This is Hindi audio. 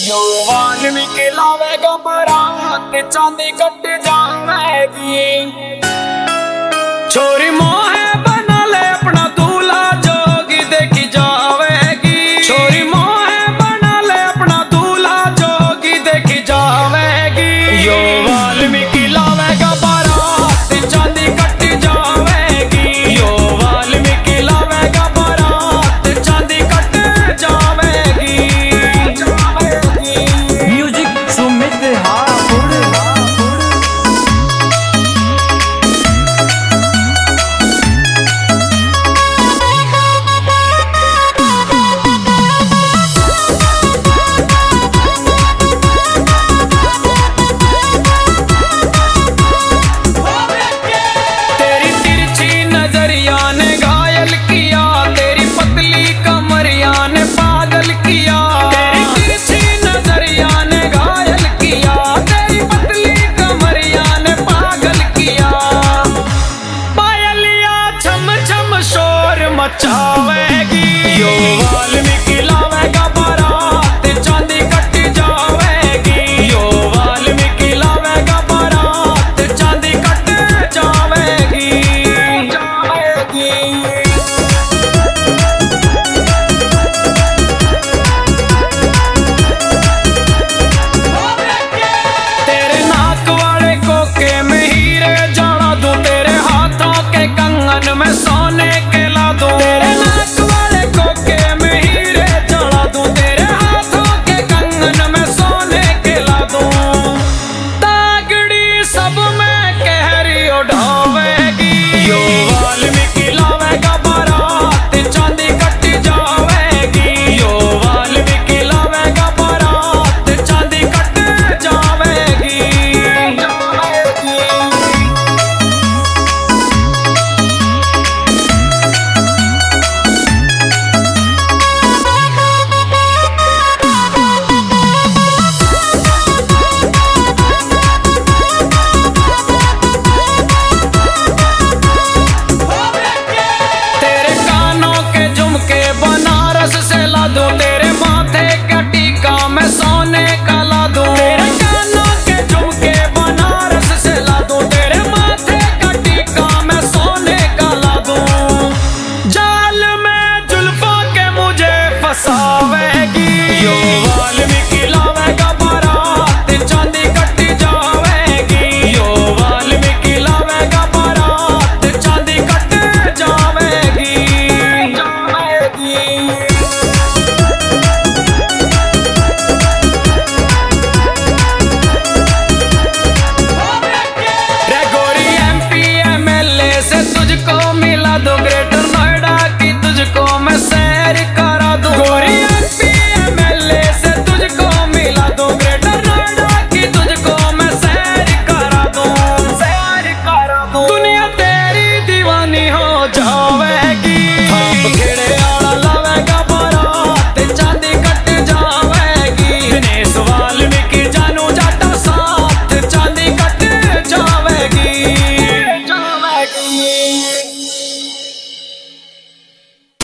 यो वाल्मीकि लावेगा बारात चांदी कट जावेगी। छोरी मोहे बना ले अपना दूल्हा जोगी देखी जावेगी। छोरी मोहे बना ले अपना दूल्हा जोगी देखी जावेगी। यो वाल्मीकि लावेगा बारात चांदी कट जावेगी। यो वाल्मीकि लावेगा बारात चांदी कट जावेगी। म्यूजिक सुमित हापुड़। मचावेगी यो वाल्मीकि लावेगा बारात चांदी कट जावेगी। यो वाल्मीकि लावेगा बारात चांदी कट जावेगी। तेरे नाक वाले कोके में हीरे जड़ा दूं, तेरे हाथों के कंगन में सोने के ला दूं। तेरे नाक वाले कोके में हीरे जड़ा दूं, तेरे हाथों के कंगन में सोने के ला दूं। तागड़ी सब में कहरी उड़ावेगी। यो वाल्मीकि लावेगा बारात चांदी कट जावेगी। यो वाल्मीकि लावेगा बारात चांदी कट जावेगी। तेरे कानों के झुमके बनारस से ला दूं, तेरे माथे का टीका मैं सोने का ला दूं। तेरे कानों के झुमके बनारस से ला दूं, तेरे माथे का टीका मैं सोने का ला दूं। जाल में जुल्फों के मुझे फंसावेगी। यो वाल्मीकि लावेगा बारात चांदी कट जावेगी। यो वाल्मीकि लावेगा बारात चांदी कट जावेगी। रे गोरी MP MLA से तुझको मिला दो ग्रेट